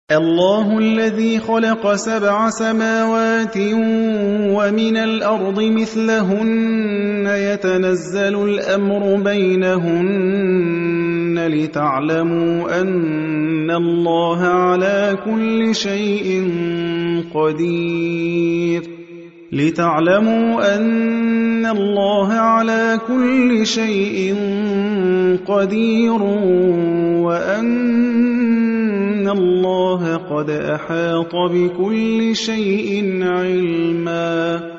الله الذي خلق 7 سماوات ومن الأرض مثلهن يتنزل الأمر بينهن لتعلموا أن الله على كل شيء قدير وأن الله قد أحاط بكل شيء علما